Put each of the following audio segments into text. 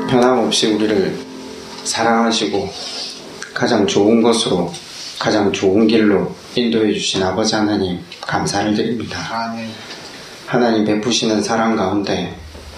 변함없이 우리를 사랑하시고 가장 좋은 것으로, 가장 좋은 길로 인도해 주신 아버지 하나님 감사를 드립니다. 하나님 베푸시는 사랑 가운데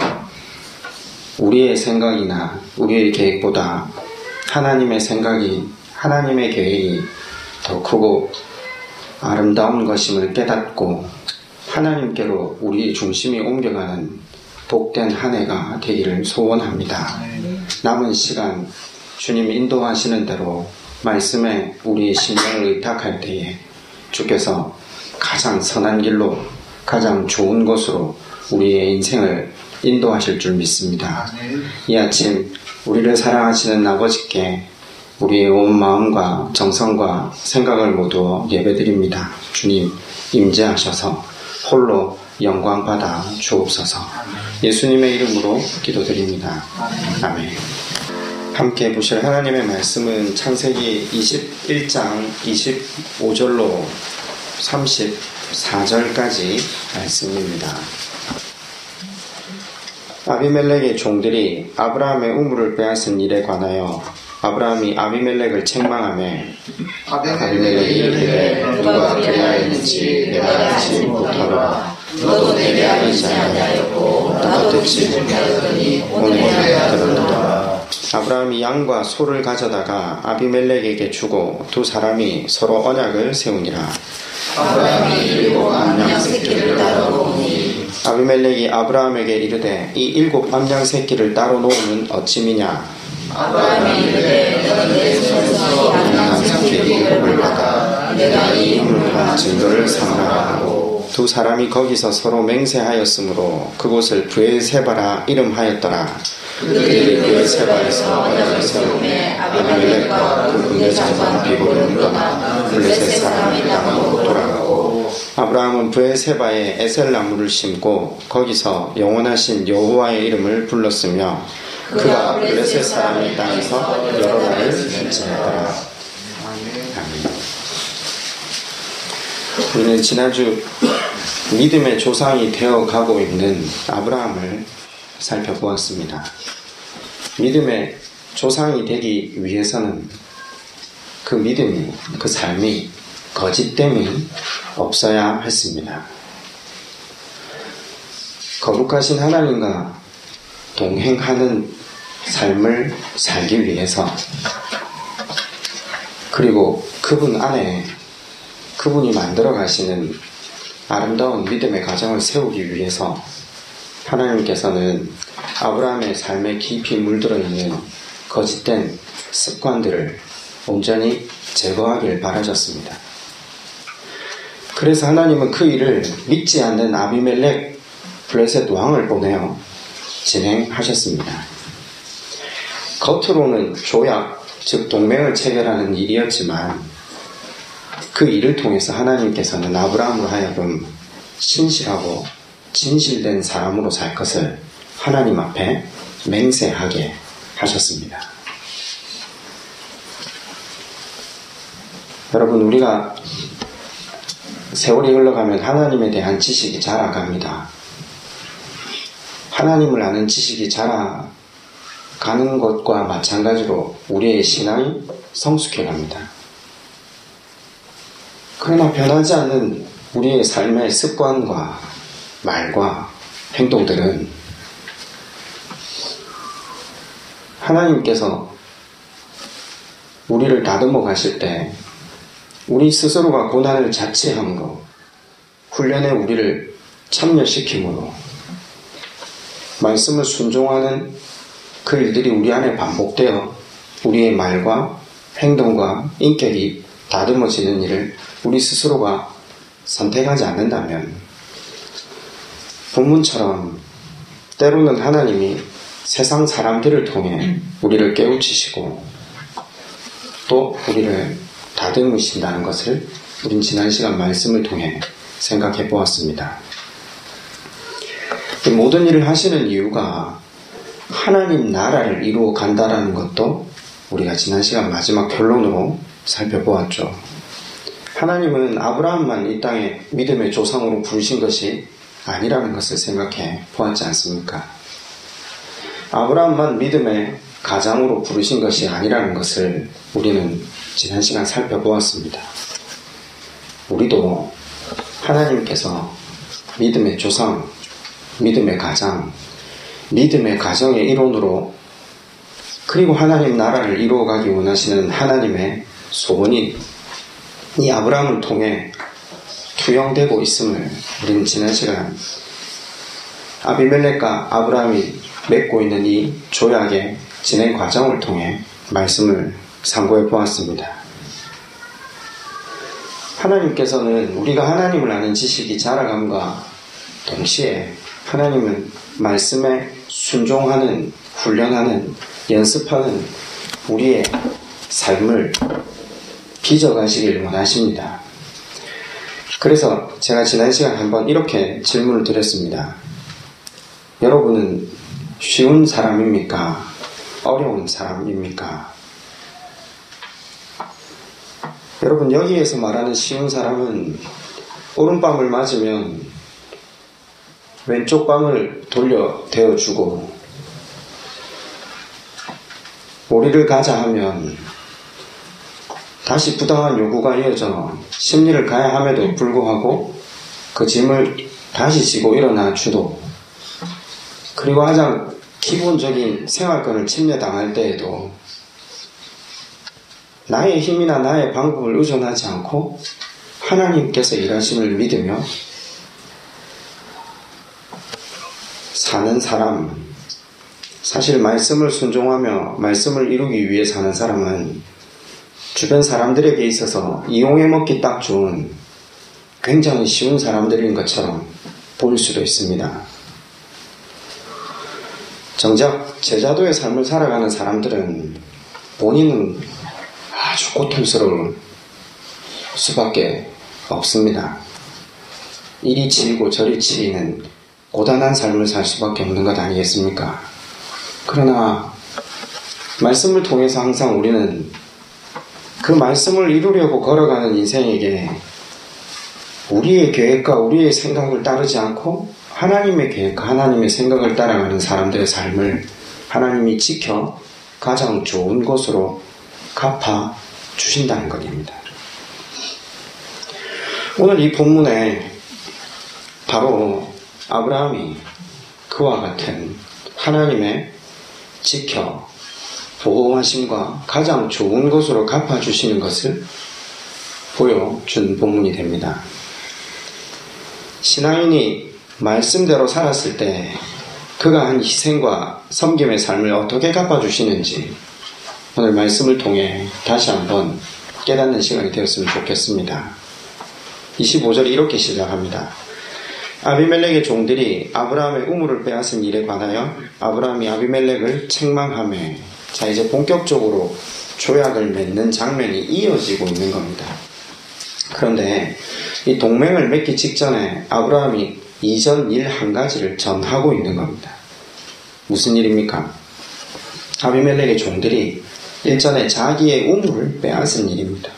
우리의 생각이나 우리의 계획보다 하나님의 생각이, 하나님의 계획이 더 크고 아름다운 것임을 깨닫고 하나님께로 우리의 중심이 옮겨가는 복된 한 해가 되기를 소원합니다. 남은 시간 주님이 인도하시는 대로 말씀에 우리의 심령을 의탁할 때에 주께서 가장 선한 길로, 가장 좋은 곳으로 우리의 인생을 인도하실 줄 믿습니다. 이 아침 우리를 사랑하시는 아버지께 우리의 온 마음과 정성과 생각을 모두 예배드립니다. 주님 임재하셔서 홀로 영광 받아 주옵소서. 예수님의 이름으로 기도드립니다. 아멘. 함께 보실 하나님의 말씀은 창세기 21장 25절로 34절까지 말씀입니다. 아비멜렉의 종들이 아브라함의 우물을 빼앗은 일에 관하여 아브라함이 아비멜렉을 책망하며 아비멜렉이 이르되 누가 그리하였는지 내가 알지 못하노라. 너도 내게 알리지 아니하였고 나도 듣지 못하였더니 오늘 내가 들었노라. 아브라함이 양과 소를 가져다가 아비멜렉에게 주고 두 사람이 서로 언약을 세우니라. 아브라함이 일곱 암양 새끼를 따로 놓으니 아비멜렉이 아브라함에게 이르되 이 일곱 암양 새끼를 따로 놓으면 어찌미냐. 아브라함이 이르되 너는 내 손에서 암양 새끼 일곱을 받아 내가 이 우물과 증거를 삼으라 하고 두 사람이 거기서 서로 맹세하였으므로 그곳을 브에세바라 이름하였더라. 그들이 브에세바에서 언약을 세우매 아비멜렉과 그 군대 장관 비볼을 물러나 블레셋 사람의 땅으로 돌아가고 아브라함은 브에세바에 에셀 나무를 심고 거기서 영원하신 여호와의 이름을 불렀으며 그가 블레셋 사람의 땅에서 여러 날을 지냈더라. 아멘. 우리는 지난주 믿음의 조상이 되어가고 있는 아브라함을 살펴보았습니다. 믿음의 조상이 되기 위해서는 그 믿음이, 그 삶이 거짓됨이 없어야 했습니다. 거룩하신 하나님과 동행하는 삶을 살기 위해서, 그리고 그분 안에 그분이 만들어 가시는 아름다운 믿음의 가정을 세우기 위해서 하나님께서는 아브라함의 삶에 깊이 물들어 있는 거짓된 습관들을 온전히 제거하길 바라셨습니다. 그래서 하나님은 그 일을 믿지 않는 아비멜렉 블레셋 왕을 보내어 진행하셨습니다. 겉으로는 조약, 즉 동맹을 체결하는 일이었지만 그 일을 통해서 하나님께서는 아브라함으로 하여금 신실하고 진실된 사람으로 살 것을 하나님 앞에 맹세하게 하셨습니다. 여러분, 우리가 세월이 흘러가면 하나님에 대한 지식이 자라갑니다. 하나님을 아는 지식이 자라가는 것과 마찬가지로 우리의 신앙이 성숙해갑니다. 그러나 변하지 않는 우리의 삶의 습관과 말과 행동들은 하나님께서 우리를 다듬어 가실 때 우리 스스로가 고난을 자체함으로 훈련에 우리를 참여시킴으로 말씀을 순종하는 그 일들이 우리 안에 반복되어 우리의 말과 행동과 인격이 다듬어지는 일을 우리 스스로가 선택하지 않는다면 본문처럼 때로는 하나님이 세상 사람들을 통해 우리를 깨우치시고 또 우리를 다듬으신다는 것을 우린 지난 시간 말씀을 통해 생각해 보았습니다. 이 모든 일을 하시는 이유가 하나님 나라를 이루어 간다라는 것도 우리가 지난 시간 마지막 결론으로 살펴보았죠. 하나님은 아브라함만 이 땅에 믿음의 조상으로 부르신 것이 아니라는 것을 생각해 보았지 않습니까? 아브라함만 믿음의 가장으로 부르신 것이 아니라는 것을 우리는 지난 시간 살펴보았습니다. 우리도 하나님께서 믿음의 조상, 믿음의 가장, 믿음의 가정의 일원으로 그리고 하나님 나라를 이루어가기 원하시는 하나님의 소원이 이 아브라함을 통해 투영되고 있음을 우리는 지난 시간 아비멜렉과 아브라함이 맺고 있는 이 조약의 진행 과정을 통해 말씀을 상고해 보았습니다. 하나님께서는 우리가 하나님을 아는 지식이 자라감과 동시에 하나님은 말씀에 순종하는, 훈련하는, 연습하는 우리의 삶을 빚어가시길 원하십니다. 그래서 제가 지난 시간 한번 이렇게 질문을 드렸습니다. 여러분은 쉬운 사람입니까? 어려운 사람입니까? 여러분, 여기에서 말하는 쉬운 사람은 오른밤을 맞으면 왼쪽 밤을 돌려 대어주고, 오리를 가자 하면 다시 부당한 요구가 이어져 심리를 가야 함에도 불구하고 그 짐을 다시 지고 일어나 주도, 그리고 가장 기본적인 생활권을 침해당할 때에도 나의 힘이나 나의 방법을 의존하지 않고 하나님께서 일하심을 믿으며 사는 사람, 사실 말씀을 순종하며 말씀을 이루기 위해 사는 사람은 주변 사람들에게 있어서 이용해 먹기 딱 좋은 굉장히 쉬운 사람들인 것처럼 보일 수도 있습니다. 정작 제자도의 삶을 살아가는 사람들은 본인은 아주 고통스러울 수밖에 없습니다. 이리 치이고 저리 치이는 고단한 삶을 살 수밖에 없는 것 아니겠습니까? 그러나 말씀을 통해서 항상 우리는 그 말씀을 이루려고 걸어가는 인생에게 우리의 계획과 우리의 생각을 따르지 않고 하나님의 계획과 하나님의 생각을 따라가는 사람들의 삶을 하나님이 지켜 가장 좋은 곳으로 갚아 주신다는 것입니다. 오늘 이 본문에 바로 아브라함이 그와 같은 하나님의 지켜 보호하심과 가장 좋은 곳으로 갚아주시는 것을 보여준 본문이 됩니다. 신앙인이 말씀대로 살았을 때 그가 한 희생과 섬김의 삶을 어떻게 갚아주시는지 오늘 말씀을 통해 다시 한번 깨닫는 시간이 되었으면 좋겠습니다. 25절이 이렇게 시작합니다. 아비멜렉의 종들이 아브라함의 우물을 빼앗은 일에 관하여 아브라함이 아비멜렉을 책망하며, 자, 이제 본격적으로 조약을 맺는 장면이 이어지고 있는 겁니다. 그런데 이 동맹을 맺기 직전에 아브라함이 이전 일 한 가지를 전하고 있는 겁니다. 무슨 일입니까? 아비멜렉의 종들이 일전에 자기의 우물을 빼앗은 일입니다.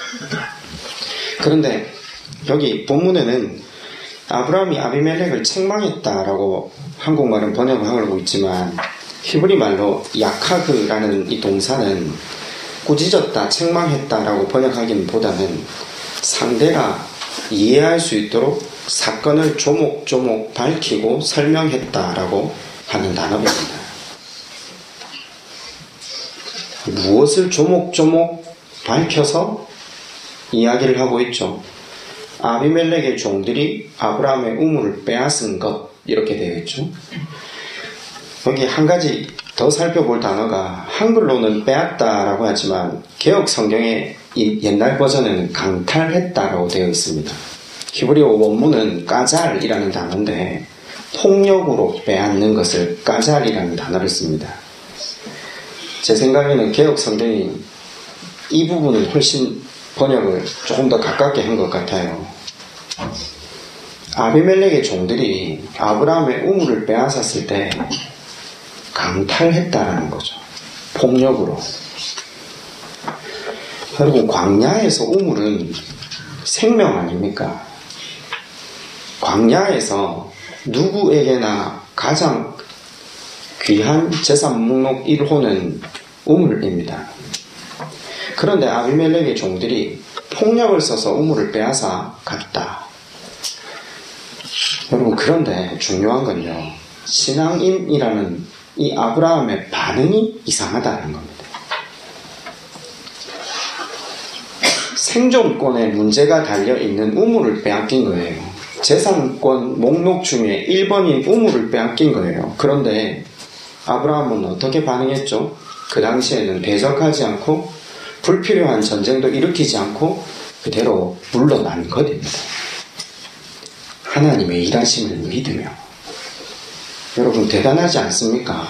그런데 여기 본문에는 아브라함이 아비멜렉을 책망했다라고 한국말은 번역을 하고 있지만 히브리 말로 야카그라는 이 동사는 꾸짖었다, 책망했다라고 번역하기는 보다는 상대가 이해할 수 있도록 사건을 조목조목 밝히고 설명했다라고 하는 단어입니다. 무엇을 조목조목 밝혀서 이야기를 하고 있죠? 아비멜렉의 종들이 아브라함의 우물을 빼앗은 것, 이렇게 되어 있죠. 여기 한 가지 더 살펴볼 단어가 한글로는 빼앗다라고 하지만 개역 성경의 옛날 버전에는 강탈했다라고 되어 있습니다. 히브리어 원문은 까잘이라는 단어인데 폭력으로 빼앗는 것을 까잘이라는 단어를 씁니다. 제 생각에는 개역 성경이 이 부분을 훨씬 번역을 조금 더 가깝게 한 것 같아요. 아비멜렉의 종들이 아브라함의 우물을 빼앗았을 때 강탈했다라는 거죠. 폭력으로. 여러분, 광야에서 우물은 생명 아닙니까? 광야에서 누구에게나 가장 위한 재산 목록 1호는 우물입니다. 그런데 아비멜렉의 종들이 폭력을 써서 우물을 빼앗아 갔다. 여러분, 그런데 중요한 건요, 신앙인이라는 이 아브라함의 반응이 이상하다는 겁니다. 생존권에 문제가 달려있는 우물을 빼앗긴 거예요. 재산권 목록 중에 1번인 우물을 빼앗긴 거예요. 그런데 아브라함은 어떻게 반응했죠? 그 당시에는 대적하지 않고 불필요한 전쟁도 일으키지 않고 그대로 물러난 것입니다. 하나님의 일하심을 믿으며. 여러분, 대단하지 않습니까?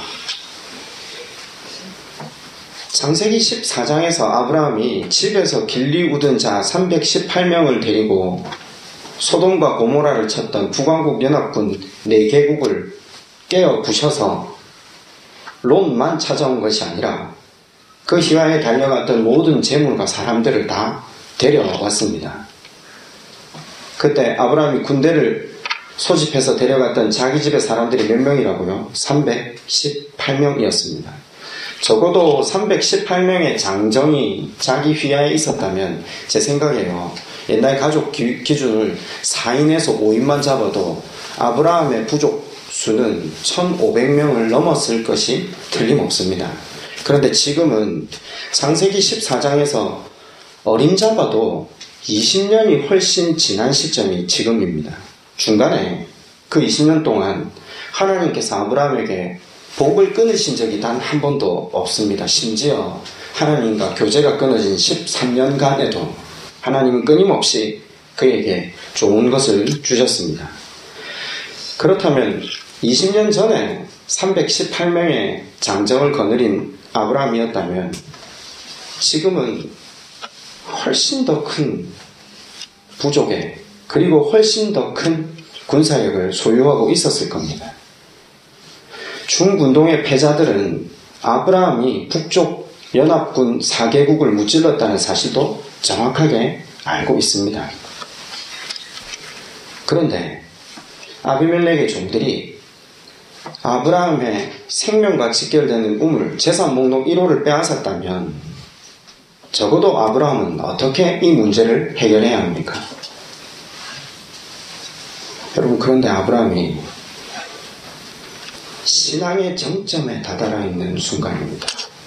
창세기 14장에서 아브라함이 집에서 길리 얻은 자 318명을 데리고 소돔과 고모라를 쳤던 북왕국 연합군 4개국을 깨어 부셔서 롯만 찾아온 것이 아니라 그 희화에 달려갔던 모든 재물과 사람들을 다 데려왔습니다. 그때 아브라함이 군대를 소집해서 데려갔던 자기 집의 사람들이 몇 명이라고요? 318명이었습니다. 적어도 318명의 장정이 자기 휘하에 있었다면 제 생각에요, 옛날 가족 기준을 4인에서 5인만 잡아도 아브라함의 부족 수는 1500명을 넘었을 것이 틀림없습니다. 그런데 지금은 창세기 14장에서 어림잡아도 20년이 훨씬 지난 시점이 지금입니다. 중간에 그 20년 동안 하나님께서 아브라함에게 복을 끊으신 적이 단 한 번도 없습니다. 심지어 하나님과 교제가 끊어진 13년간에도 하나님은 끊임없이 그에게 좋은 것을 주셨습니다. 그렇다면 20년 전에 318명의 장정을 거느린 아브라함이었다면 지금은 훨씬 더 큰 부족에, 그리고 훨씬 더 큰 군사력을 소유하고 있었을 겁니다. 중군동의 패자들은 아브라함이 북쪽 연합군 4개국을 무찔렀다는 사실도 정확하게 알고 있습니다. 그런데 아비멜렉의 종들이 아브라함의 생명과 직결되는 우물, 재산 목록 1호를 빼앗았다면 적어도 아브라함은 어떻게 이 문제를 해결해야 합니까? 여러분, 그런데 아브라함이 신앙의 정점에 다다라 있는 순간입니다.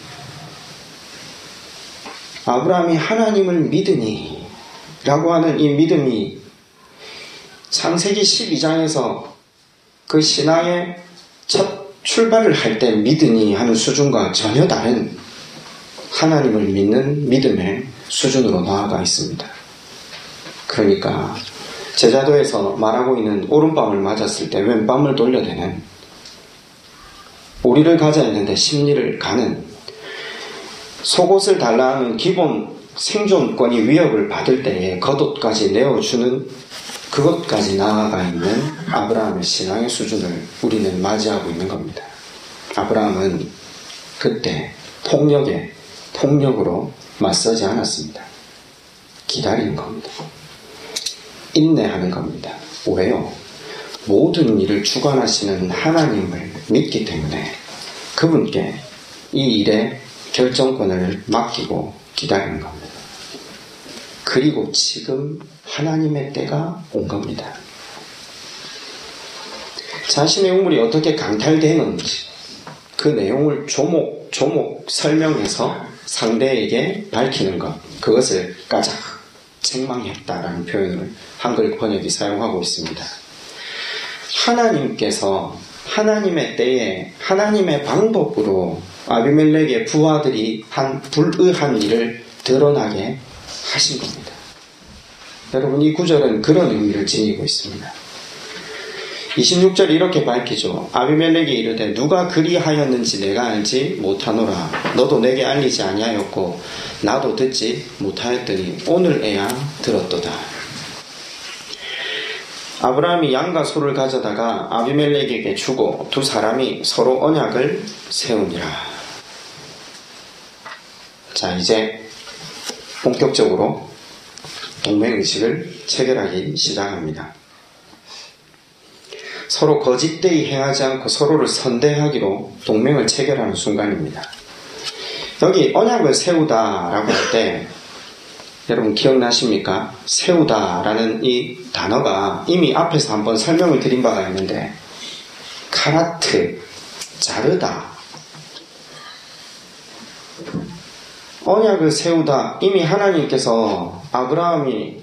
아브라함이 하나님을 믿으니 라고 하는 이 믿음이 창세기 12장에서 그 신앙의 첫 출발을 할 때 믿으니 하는 수준과 전혀 다른 하나님을 믿는 믿음의 수준으로 나아가 있습니다. 그러니까 제자도에서 말하고 있는 오른밤을 맞았을 때 왼밤을 돌려대는, 우리를 가져 있는데 심리를 가는, 속옷을 달라 하는 기본 생존권이 위협을 받을 때에 겉옷까지 내어주는, 그것까지 나아가 있는 아브라함의 신앙의 수준을 우리는 맞이하고 있는 겁니다. 아브라함은 그때 폭력으로 맞서지 않았습니다. 기다리는 겁니다. 인내하는 겁니다. 왜요? 모든 일을 주관하시는 하나님을 믿기 때문에 그분께 이 일의 결정권을 맡기고 기다리는 겁니다. 그리고 지금 하나님의 때가 온 겁니다. 자신의 우물이 어떻게 강탈되는지 그 내용을 조목조목 설명해서 상대에게 밝히는 것, 그것을 까작 책망했다라는 표현을 한글 번역이 사용하고 있습니다. 하나님께서 하나님의 때에 하나님의 방법으로 아비멜렉의 부하들이 한 불의한 일을 드러나게 하신 겁니다. 여러분, 이 구절은 그런 의미를 지니고 있습니다. 26절이 이렇게 밝히죠. 아비멜렉이 이르되 누가 그리하였는지 내가 알지 못하노라. 너도 내게 알리지 아니하였고 나도 듣지 못하였더니 오늘에야 들었도다. 아브라함이 양과 소를 가져다가 아비멜렉에게 주고 두 사람이 서로 언약을 세우니라. 자, 이제 본격적으로 동맹의식을 체결하기 시작합니다. 서로 거짓되이 행하지 않고 서로를 선대하기로 동맹을 체결하는 순간입니다. 여기 언약을 세우다라고 할 때 여러분 기억나십니까? 세우다라는 이 단어가 이미 앞에서 한번 설명을 드린 바가 있는데 카라트, 자르다, 언약을 세우다. 이미 하나님께서 아브라함이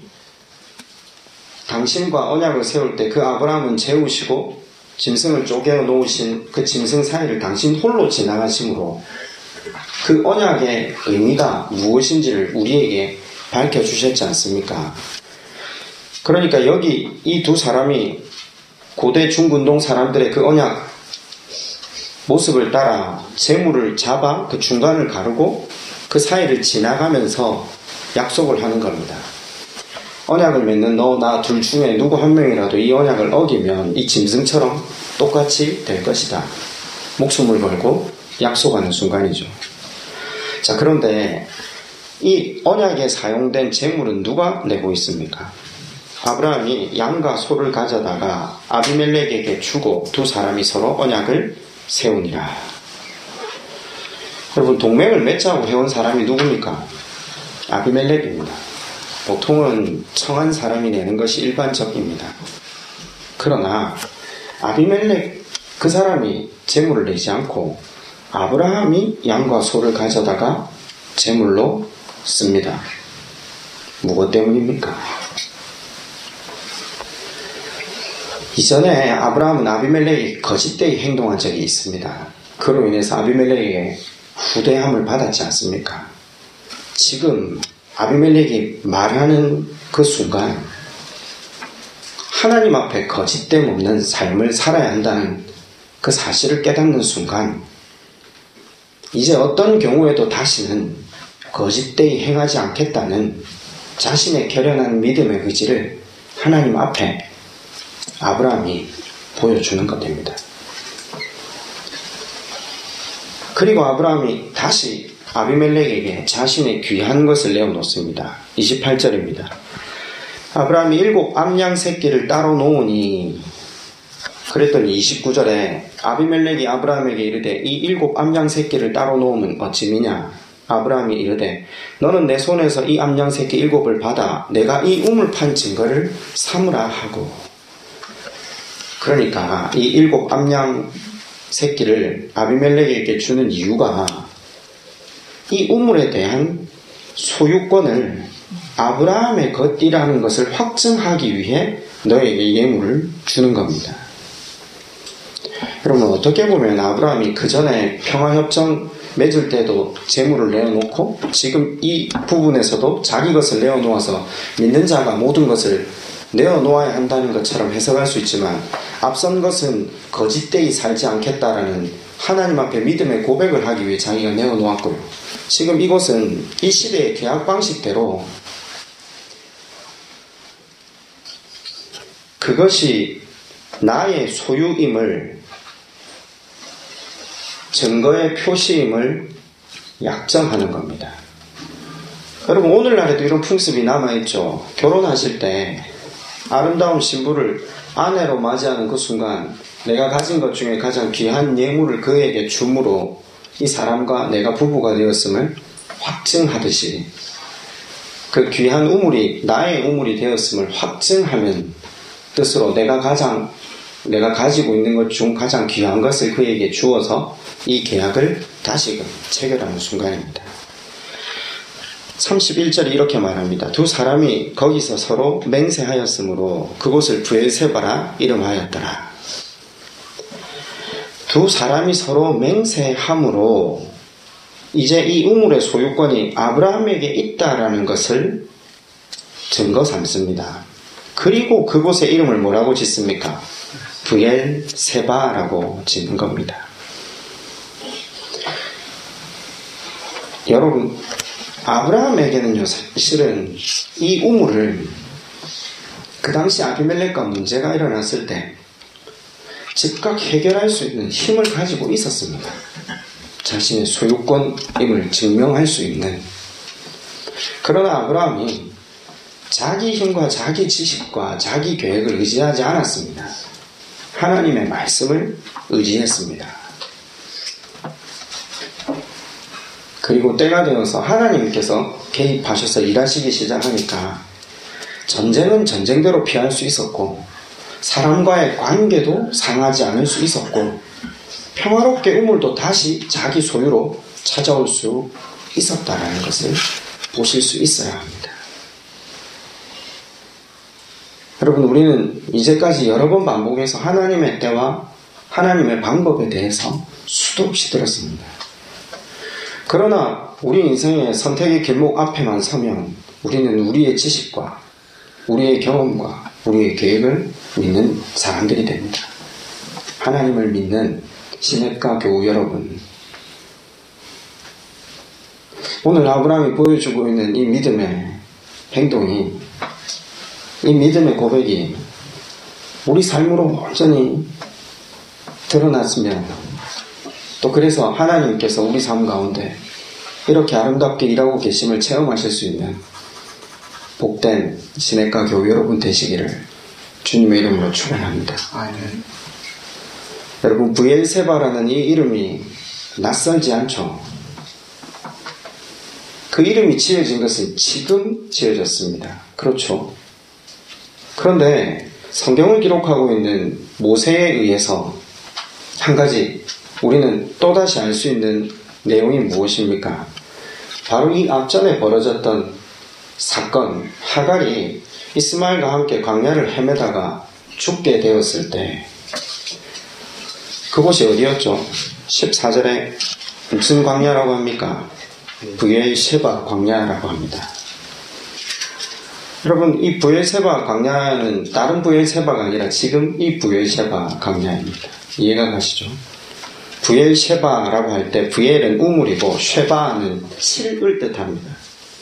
당신과 언약을 세울 때 그 아브라함은 재우시고 짐승을 쪼개어 놓으신 그 짐승 사이를 당신 홀로 지나가심으로 그 언약의 의미가 무엇인지를 우리에게 밝혀주셨지 않습니까? 그러니까 여기 이 두 사람이 고대 중근동 사람들의 그 언약 모습을 따라 재물을 잡아 그 중간을 가르고 그 사이를 지나가면서 약속을 하는 겁니다. 언약을 맺는 너, 나 둘 중에 누구 한 명이라도 이 언약을 어기면 이 짐승처럼 똑같이 될 것이다. 목숨을 걸고 약속하는 순간이죠. 자, 그런데 이 언약에 사용된 재물은 누가 내고 있습니까? 아브라함이 양과 소를 가져다가 아비멜렉에게 주고 두 사람이 서로 언약을 세우니라. 여러분, 동맹을 맺자고 해온 사람이 누굽니까? 아비멜렉입니다. 보통은 청한 사람이 내는 것이 일반적입니다. 그러나 아비멜렉 그 사람이 재물을 내지 않고 아브라함이 양과 소를 가져다가 재물로 씁니다. 무엇 때문입니까? 이전에 아브라함은 아비멜렉이 거짓되이 행동한 적이 있습니다. 그로 인해서 아비멜렉에게 후대함을 받았지 않습니까? 지금 아비멜렉이 말하는 그 순간 하나님 앞에 거짓됨 없는 삶을 살아야 한다는 그 사실을 깨닫는 순간 이제 어떤 경우에도 다시는 거짓되이 행하지 않겠다는 자신의 결연한 믿음의 의지를 하나님 앞에 아브라함이 보여주는 것 됩니다. 그리고 아브라함이 다시 아비멜렉에게 자신의 귀한 것을 내어놓습니다. 28절입니다. 아브라함이 7 암양 새끼를 따로 놓으니 그랬더니 29절에 아비멜렉이 아브라함에게 이르되 이 7 암양 새끼를 따로 놓으면 어찌미냐? 아브라함이 이르되 너는 내 손에서 이 암양 새끼 7을 받아 내가 이 우물 판 증거를 삼으라 하고. 그러니까 이 7 암양 새끼를 아비멜렉에게 주는 이유가 이 우물에 대한 소유권을 아브라함의 것이라는 것을 확증하기 위해 너에게 예물을 주는 겁니다. 여러분, 어떻게 보면 아브라함이 그 전에 평화협정 맺을 때도 재물을 내어놓고 지금 이 부분에서도 자기 것을 내어놓아서 믿는 자가 모든 것을 내어놓아야 한다는 것처럼 해석할 수 있지만 앞선 것은 거짓되이 살지 않겠다라는 하나님 앞에 믿음의 고백을 하기 위해 자기가 내어놓았고요. 지금 이것은 이 시대의 계약 방식대로 그것이 나의 소유임을 증거의 표시임을 약정하는 겁니다. 여러분, 오늘날에도 이런 풍습이 남아있죠. 결혼하실 때 아름다운 신부를 아내로 맞이하는 그 순간 내가 가진 것 중에 가장 귀한 예물을 그에게 줌으로 이 사람과 내가 부부가 되었음을 확증하듯이 그 귀한 우물이 나의 우물이 되었음을 확증하는 뜻으로 내가 가지고 있는 것 중 가장 귀한 것을 그에게 주어서 이 계약을 다시금 체결하는 순간입니다. 31절이 이렇게 말합니다. 두 사람이 거기서 서로 맹세하였으므로 그곳을 브엘세바라 이름하였더라. 두 사람이 서로 맹세함으로 이제 이 우물의 소유권이 아브라함에게 있다라는 것을 증거 삼습니다. 그리고 그곳의 이름을 뭐라고 짓습니까? 브엘세바라고 짓는 겁니다. 여러분, 아브라함에게는요, 사실은 이 우물을 그 당시 아비멜렉과 문제가 일어났을 때 즉각 해결할 수 있는 힘을 가지고 있었습니다. 자신의 소유권임을 증명할 수 있는. 그러나 아브라함이 자기 힘과 자기 지식과 자기 계획을 의지하지 않았습니다. 하나님의 말씀을 의지했습니다. 그리고 때가 되어서 하나님께서 개입하셔서 일하시기 시작하니까 전쟁은 전쟁대로 피할 수 있었고 사람과의 관계도 상하지 않을 수 있었고 평화롭게 우물도 다시 자기 소유로 찾아올 수 있었다라는 것을 보실 수 있어야 합니다. 여러분, 우리는 이제까지 여러 번 반복해서 하나님의 때와 하나님의 방법에 대해서 수도 없이 들었습니다. 그러나 우리 인생의 선택의 길목 앞에만 서면 우리는 우리의 지식과 우리의 경험과 우리의 계획을 믿는 사람들이 됩니다. 하나님을 믿는 시냇가 교우 여러분, 오늘 아브라함이 보여주고 있는 이 믿음의 행동이, 이 믿음의 고백이 우리 삶으로 온전히 드러났으면, 또 그래서 하나님께서 우리 삶 가운데 이렇게 아름답게 일하고 계심을 체험하실 수 있는 복된 시냇가 교우 여러분 되시기를 주님의 이름으로 축원합니다. 아멘. 여러분, 브엘세바라는 이 이름이 낯설지 않죠? 그 이름이 지어진 것은 지금 지어졌습니다. 그렇죠? 그런데 성경을 기록하고 있는 모세에 의해서 한 가지 우리는 또다시 알 수 있는 내용이 무엇입니까? 바로 이 앞전에 벌어졌던 사건, 하갈이 이스마엘과 함께 광야를 헤매다가 죽게 되었을 때 그곳이 어디였죠? 14절에 무슨 광야라고 합니까? 브엘세바 광야라고 합니다. 여러분, 이 브엘세바 광야는 다른 브엘세바가 아니라 지금 이 브엘세바 광야입니다. 이해가 가시죠? 브엘세바라고 할 때 브엘은 우물이고 쉐바는 칠을 뜻합니다.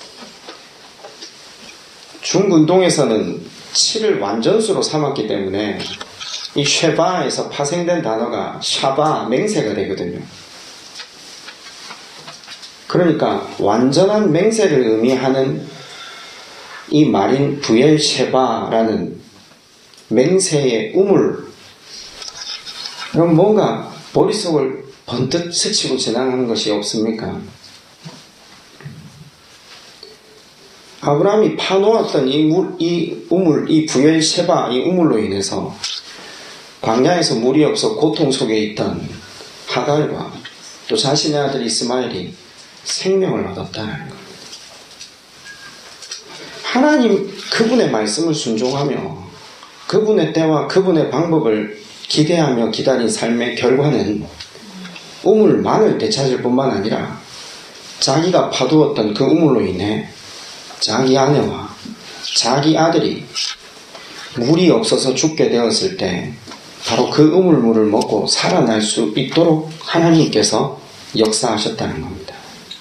중근동에서는 칠을 완전수로 삼았기 때문에 이 쉐바에서 파생된 단어가 샤바, 맹세가 되거든요. 그러니까 완전한 맹세를 의미하는 이 말인 브엘세바라는 맹세의 우물, 그럼 뭔가 머릿속을 번뜩 스치고 지나가는 것이 없습니까? 아브라함이 파놓았던 이 우물, 이 브엘세바, 이 우물로 인해서 광야에서 물이 없어 고통 속에 있던 하갈과 또 자신의 아들 이스마엘이 생명을 얻었다는 것. 하나님 그분의 말씀을 순종하며 그분의 때와 그분의 방법을 기대하며 기다린 삶의 결과는 우물만을 되찾을 뿐만 아니라 자기가 파두었던 그 우물로 인해 자기 아내와 자기 아들이 물이 없어서 죽게 되었을 때 바로 그 우물물을 먹고 살아날 수 있도록 하나님께서 역사하셨다는 겁니다.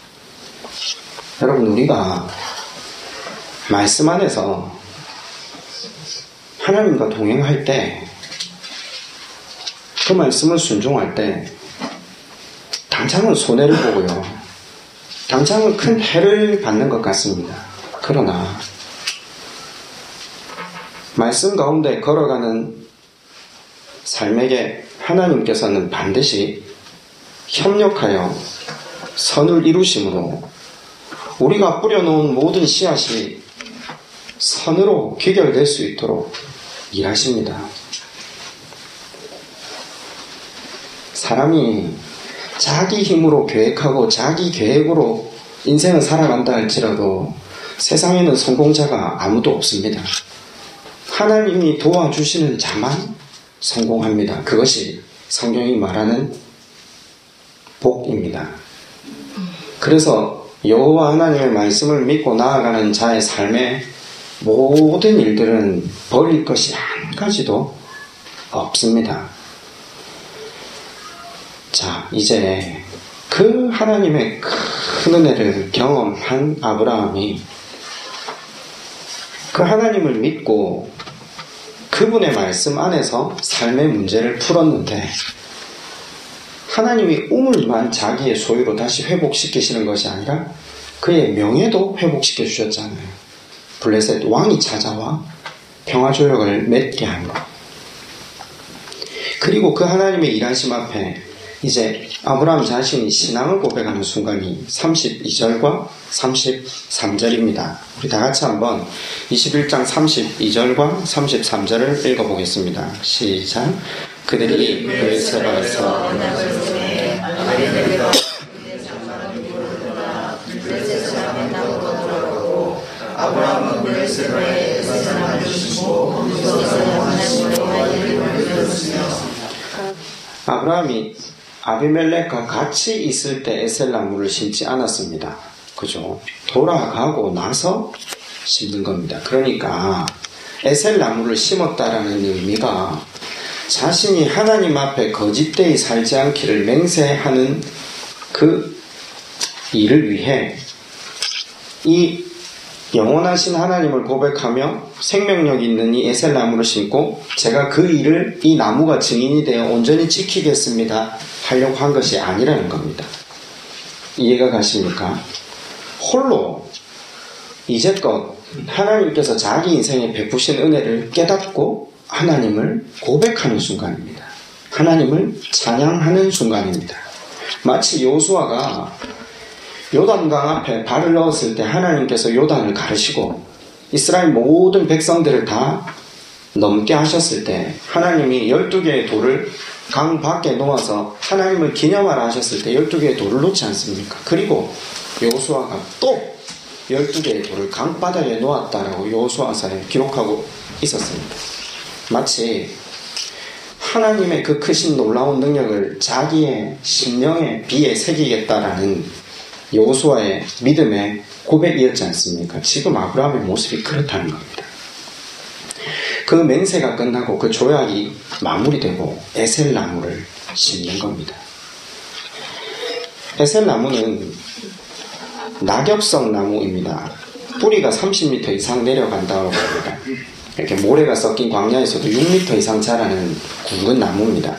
여러분, 우리가 말씀 안에서 하나님과 동행할 때, 그 말씀을 순종할 때 당장은 손해를 보고요, 당장은 큰 해를 받는 것 같습니다. 그러나 말씀 가운데 걸어가는 삶에게 하나님께서는 반드시 협력하여 선을 이루심으로 우리가 뿌려놓은 모든 씨앗이 선으로 귀결될 수 있도록 일하십니다. 사람이 자기 힘으로 계획하고 자기 계획으로 인생을 살아간다 할지라도 세상에는 성공자가 아무도 없습니다. 하나님이 도와주시는 자만 성공합니다. 그것이 성경이 말하는 복입니다. 그래서 여호와 하나님의 말씀을 믿고 나아가는 자의 삶의 모든 일들은 버릴 것이 한 가지도 없습니다. 자, 이제 그 하나님의 큰 은혜를 경험한 아브라함이 그 하나님을 믿고 그분의 말씀 안에서 삶의 문제를 풀었는데, 하나님이 우물만 자기의 소유로 다시 회복시키시는 것이 아니라 그의 명예도 회복시켜 주셨잖아요. 블레셋 왕이 찾아와 평화조약을 맺게 한 것. 그리고 그 하나님의 일하심 앞에 이제 아브라함 자신이 신앙을 고백하는 순간이 32절과 33절입니다. 우리 다 같이 한번 21장 32절과 33절을 읽어보겠습니다. 시작. 그들이 베르세바에서 아브라함은 베르세바에 사람을 주시고 아브라함이 아비멜렉과 같이 있을 때 에셀나무를 심지 않았습니다. 그죠? 돌아가고 나서 심는 겁니다. 그러니까 에셀나무를 심었다라는 의미가 자신이 하나님 앞에 거짓되이 살지 않기를 맹세하는 그 일을 위해 이 영원하신 하나님을 고백하며 생명력 있는 이 에셀나무를 심고 제가 그 일을 이 나무가 증인이 되어 온전히 지키겠습니다 하려고 한 것이 아니라는 겁니다. 이해가 가십니까? 홀로 이제껏 하나님께서 자기 인생에 베푸신 은혜를 깨닫고 하나님을 고백하는 순간입니다. 하나님을 찬양하는 순간입니다. 마치 여호수아가 요단강 앞에 발을 넣었을 때 하나님께서 요단을 가르시고 이스라엘 모든 백성들을 다 넘게 하셨을 때 하나님이 12개의 돌을 강 밖에 놓아서 하나님을 기념하라 하셨을 때 12개의 돌을 놓지 않습니까? 그리고 여호수아가 또 12개의 돌을 강바닥에 놓았다라고 여호수아서에 기록하고 있었습니다. 마치 하나님의 그 크신 놀라운 능력을 자기의 심령의 비에 새기겠다라는 여호수아의 믿음의 고백이었지 않습니까? 지금 아브라함의 모습이 그렇다는 겁니다. 그 맹세가 끝나고 그 조약이 마무리되고 에셀나무를 심는 겁니다. 에셀나무는 낙엽성 나무입니다. 뿌리가 30m 이상 내려간다고 합니다. 이렇게 모래가 섞인 광야에서도 6m 이상 자라는 굵은 나무입니다.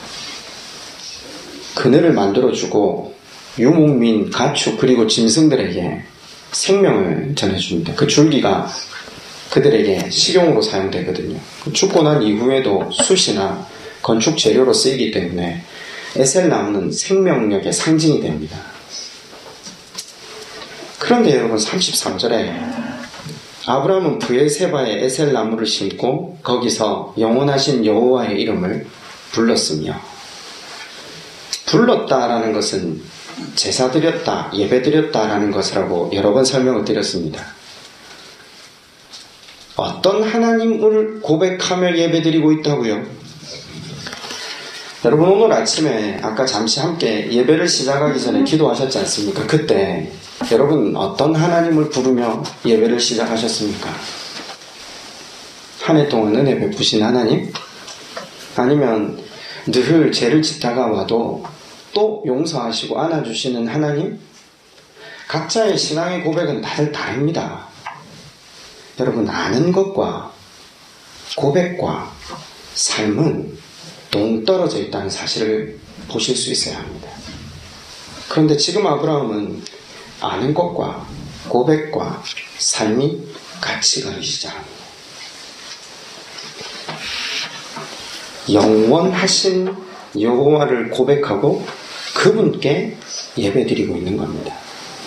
그늘을 만들어주고 유목민, 가축 그리고 짐승들에게 생명을 전해줍니다. 그 줄기가 그들에게 식용으로 사용되거든요. 죽고 난 이후에도 숯이나 건축 재료로 쓰이기 때문에 에셀나무는 생명력의 상징이 됩니다. 그런데 여러분 33절에 아브라함은 브엘세바에 에셀나무를 심고 거기서 영원하신 여호와의 이름을 불렀으며, 불렀다라는 것은 제사 드렸다, 예배 드렸다라는 것이라고 여러 번 설명을 드렸습니다. 어떤 하나님을 고백하며 예배 드리고 있다고요? 여러분 오늘 아침에 아까 잠시 함께 예배를 시작하기 전에 기도하셨지 않습니까? 그때 여러분 어떤 하나님을 부르며 예배를 시작하셨습니까? 한 해 동안 은혜 베푸신 하나님? 아니면 늘 죄를 짓다가 와도 또 용서하시고 안아주시는 하나님? 각자의 신앙의 고백은 다들 다릅니다. 여러분 아는 것과 고백과 삶은 동떨어져 있다는 사실을 보실 수 있어야 합니다. 그런데 지금 아브라함은 아는 것과 고백과 삶이 같이 가기 시작합니다. 영원하신 여호와를 고백하고 그분께 예배드리고 있는 겁니다.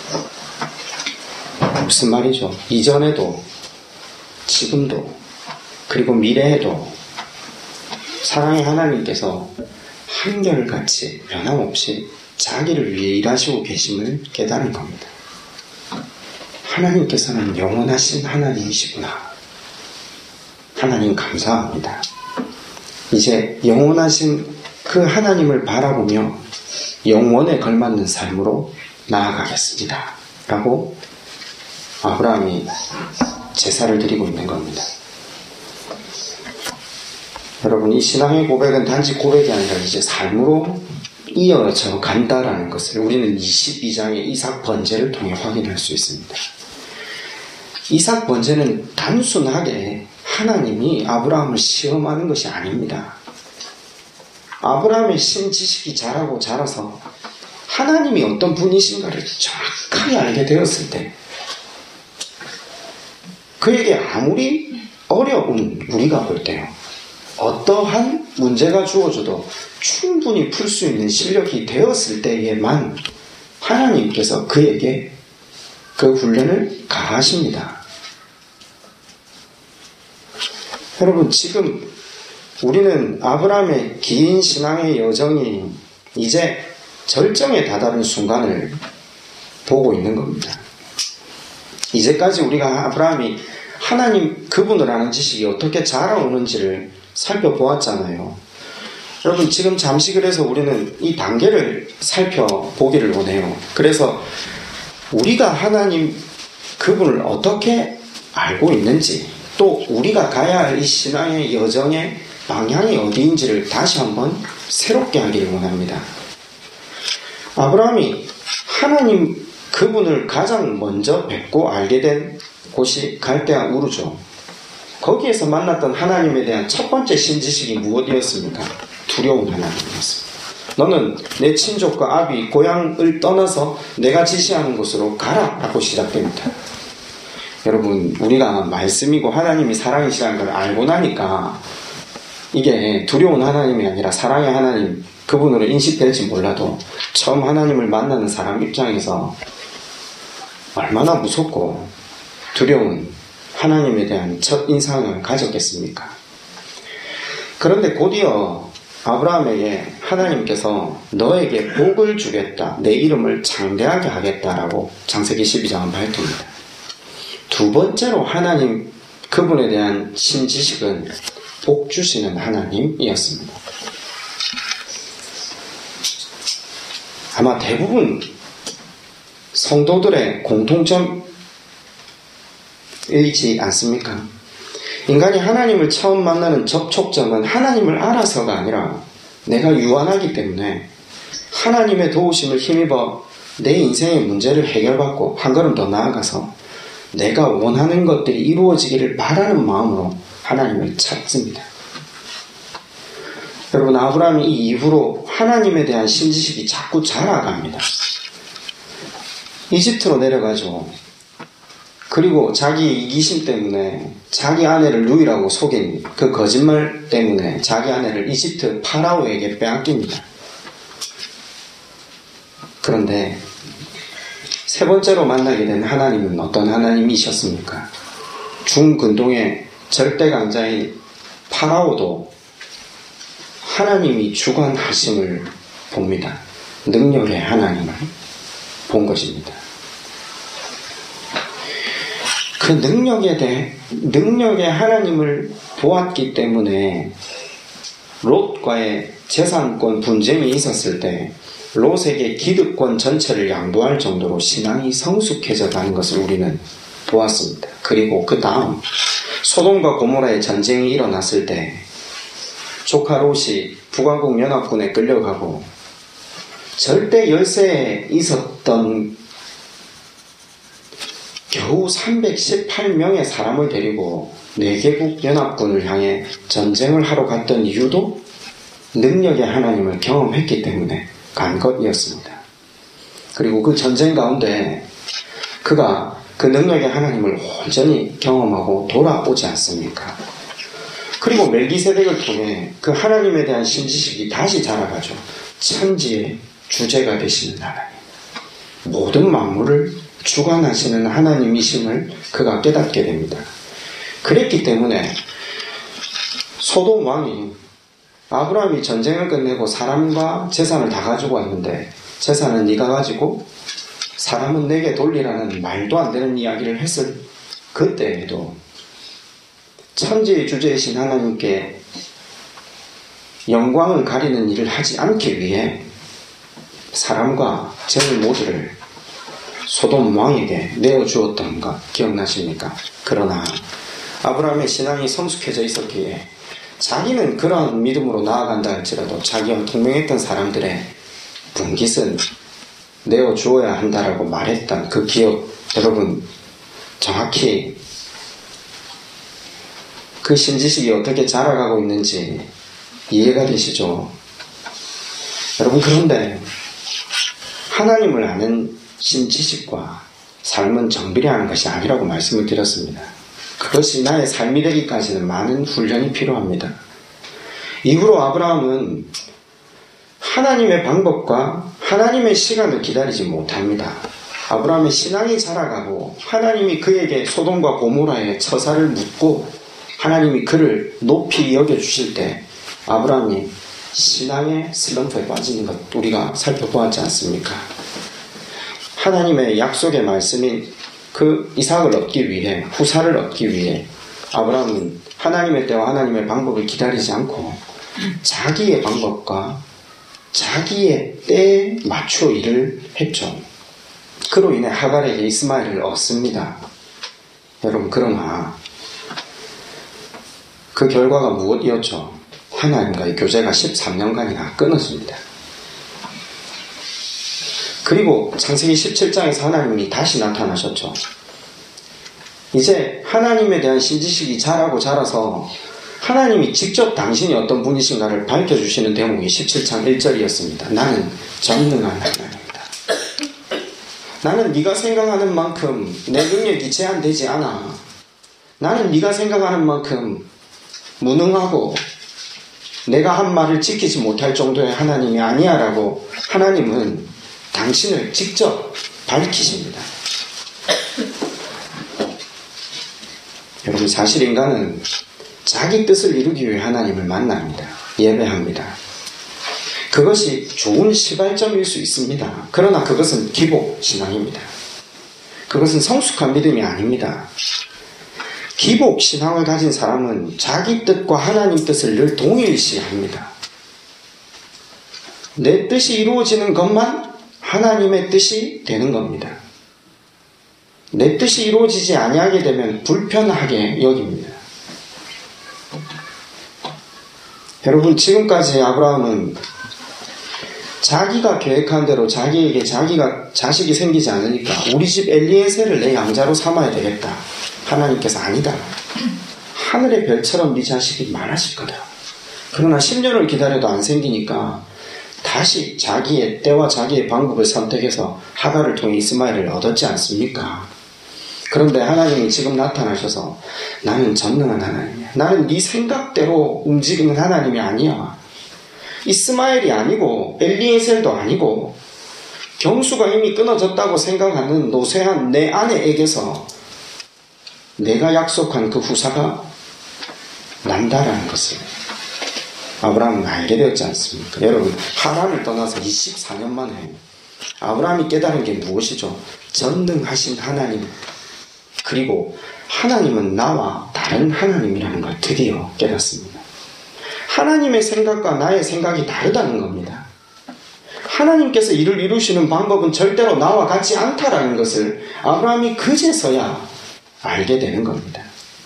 무슨 말이죠? 이전에도 지금도 그리고 미래에도 사랑의 하나님께서 한결같이 변함없이 자기를 위해 일하시고 계심을 깨달은 겁니다. 하나님께서는 영원하신 하나님이시구나. 하나님 감사합니다. 이제 영원하신 그 하나님을 바라보며 영원에 걸맞는 삶으로 나아가겠습니다. 라고 아브라함이 제사를 드리고 있는 겁니다. 여러분 이 신앙의 고백은 단지 고백이 아니라 이제 삶으로 이어져 간다라는 것을 우리는 22장의 이삭 번제를 통해 확인할 수 있습니다. 이삭 번제는 단순하게 하나님이 아브라함을 시험하는 것이 아닙니다. 아브라함의 신지식이 자라서 하나님이 어떤 분이신가를 정확하게 알게 되었을 때 그에게 아무리 어려운 우리가 볼 때요, 어떠한 문제가 주어져도 충분히 풀 수 있는 실력이 되었을 때에만 하나님께서 그에게 그 훈련을 가하십니다. 여러분, 지금 우리는 아브라함의 긴 신앙의 여정이 이제 절정에 다다른 순간을 보고 있는 겁니다. 이제까지 우리가 아브라함이 하나님 그분을 아는 지식이 어떻게 자라오는지를 살펴보았잖아요. 여러분, 지금 잠시 그래서 우리는 이 단계를 살펴보기를 원해요. 그래서 우리가 하나님 그분을 어떻게 알고 있는지, 또 우리가 가야 할 이 신앙의 여정의 방향이 어디인지를 다시 한번 새롭게 하기를 원합니다. 아브라함이 하나님 그분을 가장 먼저 뵙고 알게 된 곳이 갈대아 우르죠. 거기에서 만났던 하나님에 대한 첫 번째 신지식이 무엇이었습니까? 두려운 하나님이었습니다. 너는 내 친족과 아비, 고향을 떠나서 내가 지시하는 곳으로 가라 라고 시작됩니다. 여러분, 우리가 말씀이고 하나님이 사랑이시라는 걸 알고 나니까 이게 두려운 하나님이 아니라 사랑의 하나님, 그분으로 인식될지 몰라도 처음 하나님을 만나는 사람 입장에서 얼마나 무섭고 두려운 하나님에 대한 첫 인상을 가졌겠습니까? 그런데 곧이어 아브라함에게 하나님께서 너에게 복을 주겠다, 내 이름을 장대하게 하겠다라고 창세기 12장은 밝힙니다. 두 번째로 하나님 그분에 대한 신지식은 복 주시는 하나님이었습니다. 아마 대부분 성도들의 공통점이지 않습니까? 인간이 하나님을 처음 만나는 접촉점은 하나님을 알아서가 아니라 내가 유한하기 때문에 하나님의 도우심을 힘입어 내 인생의 문제를 해결받고 한 걸음 더 나아가서 내가 원하는 것들이 이루어지기를 바라는 마음으로 하나님을 찾습니다. 여러분, 아브라함이 이 이후로 하나님에 대한 신지식이 자꾸 자라갑니다. 이집트로 내려가죠. 그리고 자기 이기심 때문에 자기 아내를 루이라고 속인 그 거짓말 때문에 자기 아내를 이집트 파라오에게 빼앗깁니다. 그런데 세 번째로 만나게 된 하나님은 어떤 하나님이셨습니까? 중근동의 절대 강자인 파라오도 하나님이 주관하심을 봅니다. 능력의 하나님을 본 것입니다. 그 능력의 하나님을 보았기 때문에 롯과의 재산권 분쟁이 있었을 때 롯에게 기득권 전체를 양도할 정도로 신앙이 성숙해져 가는 것을 우리는 보았습니다. 그리고 그 다음 소돔과 고모라의 전쟁이 일어났을 때 조카 롯이 북왕국 연합군에 끌려가고 절대 열세에 있었던 겨우 318명의 사람을 데리고 4개국 연합군을 향해 전쟁을 하러 갔던 이유도 능력의 하나님을 경험했기 때문에 간 것이었습니다. 그리고 그 전쟁 가운데 그가 그 능력의 하나님을 온전히 경험하고 돌아오지 않습니까? 그리고 멜기세덱을 통해 그 하나님에 대한 신지식이 다시 자라가죠. 천지의 주제가 되시는 하나님, 모든 만물을 주관하시는 하나님이심을 그가 깨닫게 됩니다. 그랬기 때문에 소돔 왕이 아브라함이 전쟁을 끝내고 사람과 재산을 다 가지고 왔는데 재산은 네가 가지고 사람은 내게 돌리라는 말도 안 되는 이야기를 했을 그때에도 천지의 주제이신 하나님께 영광을 가리는 일을 하지 않기 위해 사람과 재물 모두를 소돔 왕에게 내어주었던 것 기억나십니까? 그러나 아브라함의 신앙이 성숙해져 있었기에 자기는 그러한 믿음으로 나아간다 할지라도 자기와 동맹했던 사람들의 분깃은 내어주어야 한다라고 말했던 그 기억, 여러분 정확히 그 신지식이 어떻게 자라가고 있는지 이해가 되시죠? 여러분, 그런데 하나님을 아는 신지식과 삶은 정비례하는 것이 아니라고 말씀을 드렸습니다. 그것이 나의 삶이 되기까지는 많은 훈련이 필요합니다. 이후로 아브라함은 하나님의 방법과 하나님의 시간을 기다리지 못합니다. 아브라함의 신앙이 자라가고 하나님이 그에게 소돔과 고모라의 처사를 묻고 하나님이 그를 높이 여겨주실 때 아브라함이 신앙의 슬럼프에 빠지는 것 우리가 살펴보았지 않습니까? 하나님의 약속의 말씀인 그 이삭을 얻기 위해, 후사를 얻기 위해 아브라함은 하나님의 때와 하나님의 방법을 기다리지 않고 자기의 방법과 자기의 때에 맞춰 일을 했죠. 그로 인해 하갈에게 이스마엘을 얻습니다. 여러분, 그러나 그 결과가 무엇이었죠? 하나님과의 교제가 13년간이나 끊어집니다. 그리고 창세기 17장에서 하나님이 다시 나타나셨죠. 이제 하나님에 대한 신지식이 자라서 하나님이 직접 당신이 어떤 분이신가를 밝혀주시는 대목이 17장 1절이었습니다. 나는 전능한 하나님이다. 나는 네가 생각하는 만큼 내 능력이 제한되지 않아. 나는 네가 생각하는 만큼 무능하고 내가 한 말을 지키지 못할 정도의 하나님이 아니야 라고 하나님은 당신을 직접 밝히십니다. 여러분, 사실 인간은 자기 뜻을 이루기 위해 하나님을 만납니다. 예배합니다. 그것이 좋은 시발점일 수 있습니다. 그러나 그것은 기복신앙입니다. 그것은 성숙한 믿음이 아닙니다. 기복신앙을 가진 사람은 자기 뜻과 하나님 뜻을 늘 동일시합니다. 내 뜻이 이루어지는 것만 하나님의 뜻이 되는 겁니다. 내 뜻이 이루어지지 아니하게 되면 불편하게 여깁니다. 여러분, 지금까지 아브라함은 자기가 계획한 대로 자기에게 자식이 생기지 않으니까 우리 집 엘리에셀을 내 양자로 삼아야 되겠다. 하나님께서 아니다. 하늘의 별처럼 네 자식이 많아질 거다. 그러나 10년을 기다려도 안 생기니까 다시 자기의 때와 자기의 방법을 선택해서 하갈을 통해 이스마엘을 얻었지 않습니까? 그런데 하나님이 지금 나타나셔서 나는 전능한 하나님이야. 나는 네 생각대로 움직이는 하나님이 아니야. 이스마엘이 아니고 엘리에셀도 아니고 경수가 이미 끊어졌다고 생각하는 노쇠한 내 아내에게서 내가 약속한 그 후사가 난다라는 것을 아브라함은 알게 되었지 않습니까? 여러분, 하란을 떠나서 24년 만에 아브라함이 깨달은 게 무엇이죠? 전능하신 하나님, 그리고 하나님은 나와 다른 하나님이라는 걸 드디어 깨닫습니다. 하나님의 생각과 나의 생각이 다르다는 겁니다. 하나님께서 일을 이루시는 방법은 절대로 나와 같지 않다라는 것을 아브라함이 그제서야 알게 되는 겁니다.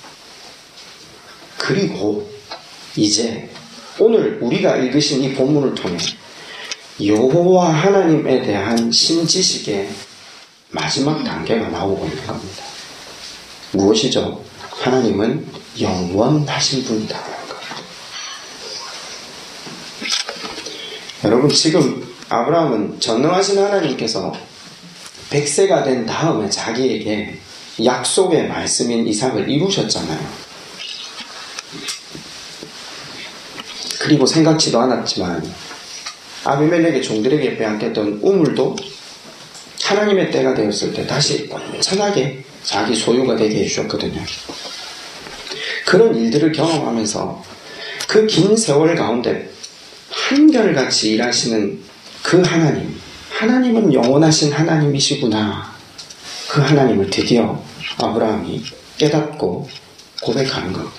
그리고 이제 오늘 우리가 읽으신 이 본문을 통해 여호와 하나님에 대한 신지식의 마지막 단계가 나오고 있는 겁니다. 무엇이죠? 하나님은 영원하신 분이다. 여러분, 지금 아브라함은 전능하신 하나님께서 100세가 된 다음에 자기에게 약속의 말씀인 이삭을 이루셨잖아요. 그리고 생각지도 않았지만 아비멜렉의 종들에게 빼앗겼던 우물도 하나님의 때가 되었을 때 다시 온전하게 자기 소유가 되게 해주셨거든요. 그런 일들을 경험하면서 그 긴 세월 가운데 한결같이 일하시는 그 하나님은 영원하신 하나님이시구나. 그 하나님을 드디어 아브라함이 깨닫고 고백하는 겁니다.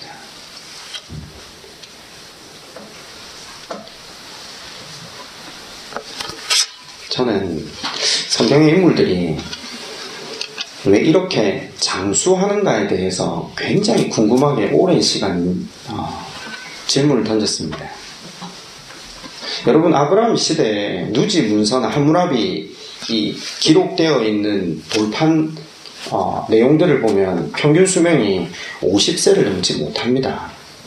저는 성경의 인물들이 왜 이렇게 장수하는가에 대해서 굉장히 궁금하게 오랜 시간 질문을 던졌습니다. 여러분, 아브라함 시대에 누지 문서나 함무라비 이 기록되어 있는 돌판 내용들을 보면 평균 수명이 50세를 넘지 못합니다.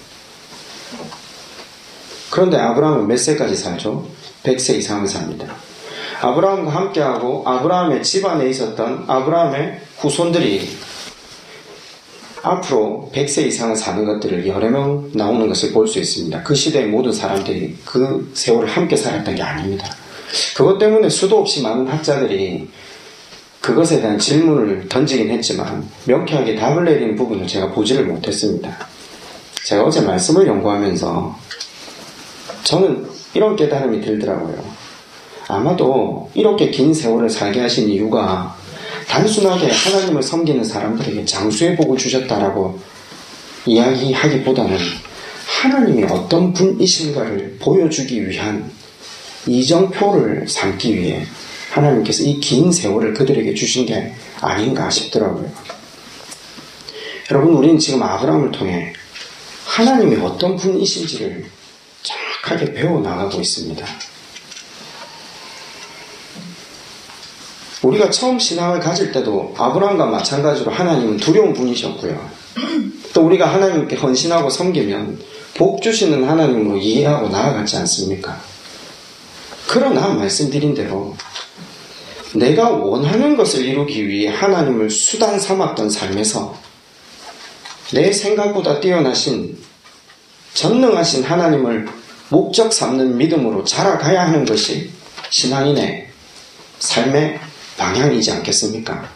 그런데 아브라함은 몇 세까지 살죠? 100세 이상을 삽니다. 아브라함과 함께하고 아브라함의 집안에 있었던 아브라함의 후손들이 앞으로 100세 이상을 사는 것들을 여러 명 나오는 것을 볼 수 있습니다. 그 시대의 모든 사람들이 그 세월을 함께 살았던 게 아닙니다. 그것 때문에 수도 없이 많은 학자들이 그것에 대한 질문을 던지긴 했지만 명쾌하게 답을 내리는 부분을 제가 보지를 못했습니다. 제가 어제 말씀을 연구하면서 저는 이런 깨달음이 들더라고요. 아마도 이렇게 긴 세월을 살게 하신 이유가 단순하게 하나님을 섬기는 사람들에게 장수의 복을 주셨다라고 이야기하기보다는 하나님이 어떤 분이신가를 보여주기 위한 이정표를 삼기 위해 하나님께서 이 긴 세월을 그들에게 주신 게 아닌가 싶더라고요. 여러분, 우리는 지금 아브라함을 통해 하나님이 어떤 분이신지를 정확하게 배워나가고 있습니다. 우리가 처음 신앙을 가질 때도 아브라함과 마찬가지로 하나님은 두려운 분이셨고요. 또 우리가 하나님께 헌신하고 섬기면 복 주시는 하나님으로 이해하고 나아갔지 않습니까? 그러나 말씀드린 대로 내가 원하는 것을 이루기 위해 하나님을 수단 삼았던 삶에서 내 생각보다 뛰어나신 전능하신 하나님을 목적 삼는 믿음으로 자라가야 하는 것이 신앙인의 삶의 방향이지 않겠습니까?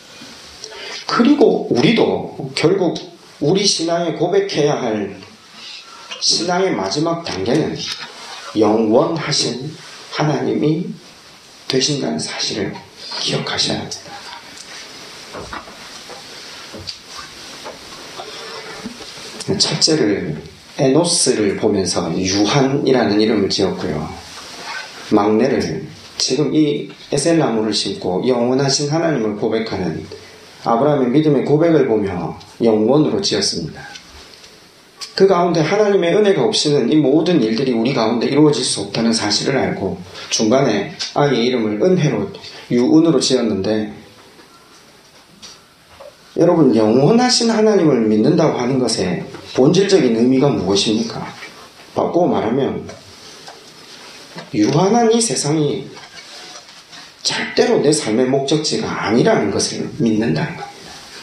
그리고 우리도 결국 우리 신앙에 고백해야 할 신앙의 마지막 단계는 영원하신 하나님이 되신다는 사실을 기억하셔야 합니다. 첫째를 에노스를 보면서 유한이라는 이름을 지었고요. 막내를 지금 이 에셀나무를 심고 영원하신 하나님을 고백하는 아브라함의 믿음의 고백을 보며 영원으로 지었습니다. 그 가운데 하나님의 은혜가 없이는 이 모든 일들이 우리 가운데 이루어질 수 없다는 사실을 알고 중간에 아이의 이름을 은혜로 유은으로 지었는데, 여러분, 영원하신 하나님을 믿는다고 하는 것의 본질적인 의미가 무엇입니까? 바꾸어 말하면 유한한 이 세상이 절대로 내 삶의 목적지가 아니라는 것을 믿는다는 겁니다.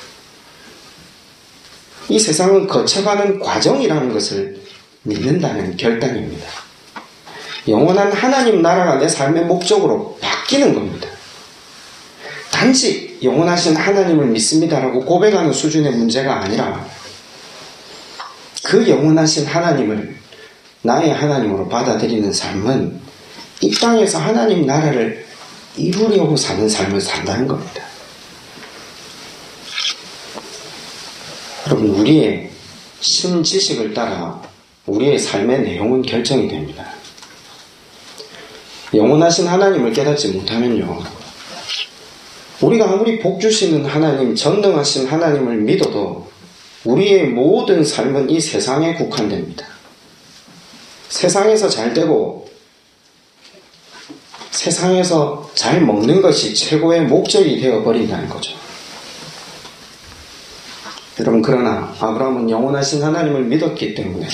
이 세상은 거쳐가는 과정이라는 것을 믿는다는 결단입니다. 영원한 하나님 나라가 내 삶의 목적으로 바뀌는 겁니다. 단지 영원하신 하나님을 믿습니다라고 고백하는 수준의 문제가 아니라 그 영원하신 하나님을 나의 하나님으로 받아들이는 삶은 이 땅에서 하나님 나라를 이루려고 사는 삶을 산다는 겁니다. 여러분, 우리의 신지식을 따라 우리의 삶의 내용은 결정이 됩니다. 영원하신 하나님을 깨닫지 못하면요, 우리가 아무리 복 주시는 하나님, 전능하신 하나님을 믿어도 우리의 모든 삶은 이 세상에 국한됩니다. 세상에서 잘 되고 세상에서 잘 먹는 것이 최고의 목적이 되어버린다는 거죠. 여러분, 그러나 아브라함은 영원하신 하나님을 믿었기 때문에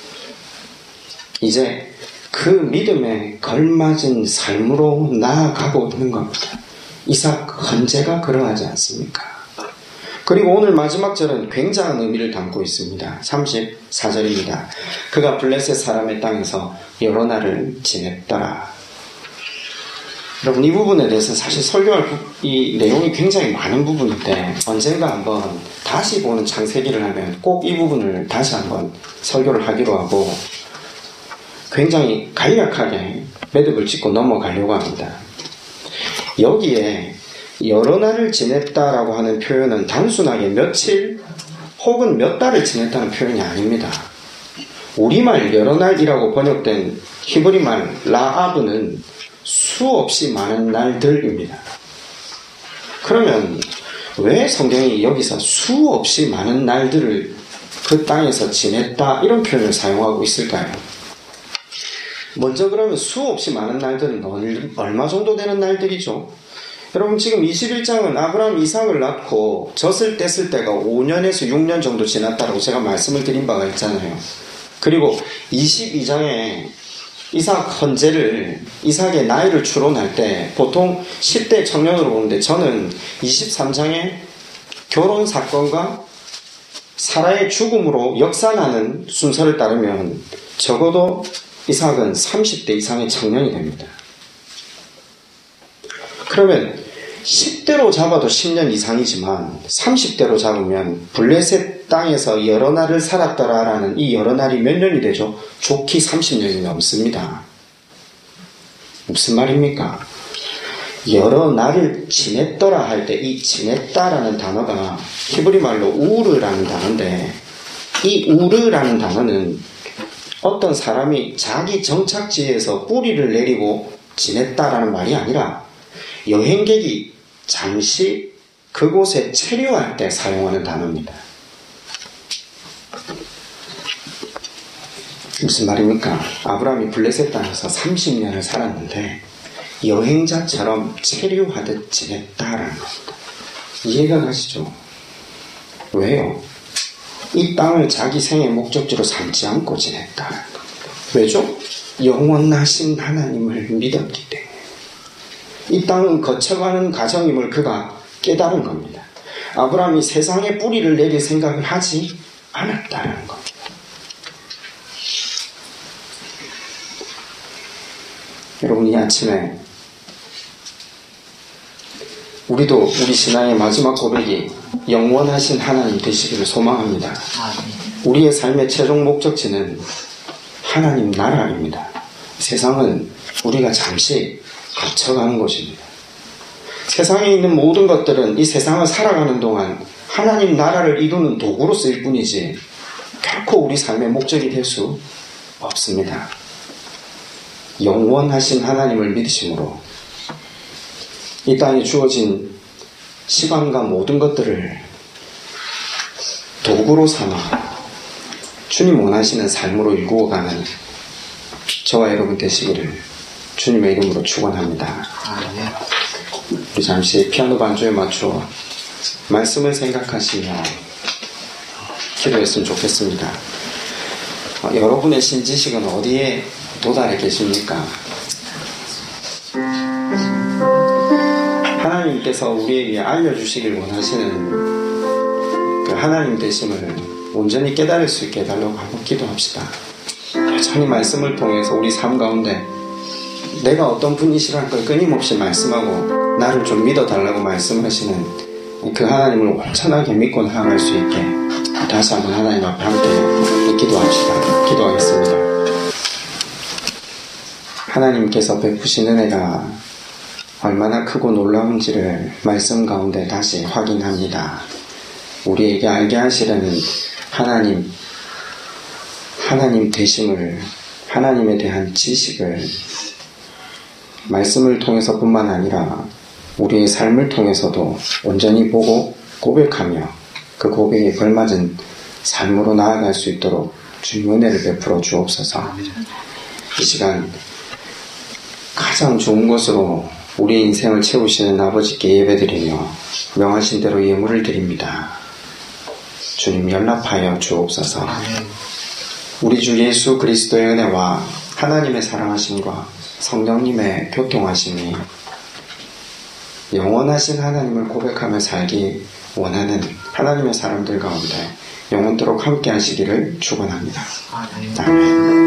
이제 그 믿음에 걸맞은 삶으로 나아가고 있는 겁니다. 이삭 헌재가 그러하지 않습니까? 그리고 오늘 마지막 절은 굉장한 의미를 담고 있습니다. 34절입니다. 그가 블레셋 사람의 땅에서 여러 날을 지냈더라. 여러분, 이 부분에 대해서 사실 설교할 이 내용이 굉장히 많은 부분인데 언젠가 한번 다시 보는 창세기를 하면 꼭 이 부분을 다시 한번 설교를 하기로 하고 굉장히 간략하게 매듭을 짓고 넘어가려고 합니다. 여기에 여러 날을 지냈다라고 하는 표현은 단순하게 며칠 혹은 몇 달을 지냈다는 표현이 아닙니다. 우리말 여러 날이라고 번역된 히브리말 라아브는 수없이 많은 날들입니다. 그러면 왜 성경이 여기서 수없이 많은 날들을 그 땅에서 지냈다 이런 표현을 사용하고 있을까요? 먼저 그러면 수없이 많은 날들은 얼마 정도 되는 날들이죠? 여러분, 지금 21장은 아브라함 이삭을 낳고 젖을 뗐을 때가 5년에서 6년 정도 지났다고 제가 말씀을 드린 바가 있잖아요. 그리고 22장에 이삭 헌재를, 이삭의 나이를 추론할 때 보통 10대 청년으로 보는데 저는 23장에 결혼 사건과 사라의 죽음으로 역산하는 순서를 따르면 적어도 이삭은 30대 이상의 청년이 됩니다. 그러면 10대로 잡아도 10년 이상이지만 30대로 잡으면 블레셋 땅에서 여러 날을 살았더라라는 이 여러 날이 몇 년이 되죠? 좋기 30년이 넘습니다. 무슨 말입니까? 여러 날을 지냈더라 할 때 이 지냈다라는 단어가 히브리 말로 우르라는 단어인데, 이 우르라는 단어는 어떤 사람이 자기 정착지에서 뿌리를 내리고 지냈다라는 말이 아니라 여행객이 잠시 그곳에 체류할 때 사용하는 단어입니다. 무슨 말입니까? 아브라함이 블레셋 땅에서 30년을 살았는데 여행자처럼 체류하듯 지냈다라는 겁니다. 이해가 가시죠? 왜요? 이 땅을 자기 생의 목적지로 삼지 않고 지냈다라는 겁니다. 왜죠? 영원하신 하나님을 믿었기 때문에. 이 땅은 거쳐가는 과정임을 그가 깨달은 겁니다. 아브라함이 세상에 뿌리를 내릴 생각을 하지 않았다는 겁니다. 여러분, 이 아침에 우리도 우리 신앙의 마지막 고백이 영원하신 하나님 되시기를 소망합니다. 우리의 삶의 최종 목적지는 하나님 나라입니다. 세상은 우리가 잠시 거쳐가는 곳입니다. 세상에 있는 모든 것들은 이 세상을 살아가는 동안 하나님 나라를 이루는 도구로 쓰일 뿐이지 결코 우리 삶의 목적이 될 수 없습니다. 영원하신 하나님을 믿으심으로 이 땅에 주어진 시간과 모든 것들을 도구로 삼아 주님 원하시는 삶으로 일구어가는 저와 여러분 되시기를 주님의 이름으로 축원합니다. 우리 잠시 피아노 반주에 맞춰 말씀을 생각하시며 기도했으면 좋겠습니다. 여러분의 신지식은 어디에 도달해 계십니까? 하나님께서 우리에게 알려주시길 원하시는 그 하나님 되심을 온전히 깨달을 수 있게 해달라고 한번 기도합시다. 여전히 말씀을 통해서 우리 삶 가운데 내가 어떤 분이시라는 걸 끊임없이 말씀하고 나를 좀 믿어달라고 말씀하시는 그 하나님을 온전하게 믿고 나아갈 수 있게 다시 한번 하나님 앞에 함께 기도합시다. 기도하겠습니다. 하나님께서 베푸신 은혜가 얼마나 크고 놀라운지를 말씀 가운데 다시 확인합니다. 우리에게 알게 하시려는 하나님 되심을, 하나님에 대한 지식을 말씀을 통해서뿐만 아니라 우리의 삶을 통해서도 온전히 보고 고백하며 그 고백에 걸맞은 삶으로 나아갈 수 있도록 주님 은혜를 베풀어 주옵소서. 이 시간 가장 좋은 것으로 우리 인생을 채우시는 아버지께 예배드리며 명하신 대로 예물을 드립니다. 주님 연락하여 주옵소서. 우리 주 예수 그리스도의 은혜와 하나님의 사랑하심과 성령님의 교통하심이 영원하신 하나님을 고백하며 살기 원하는 하나님의 사람들 가운데 영원토록 함께 하시기를 축원합니다. 아멘.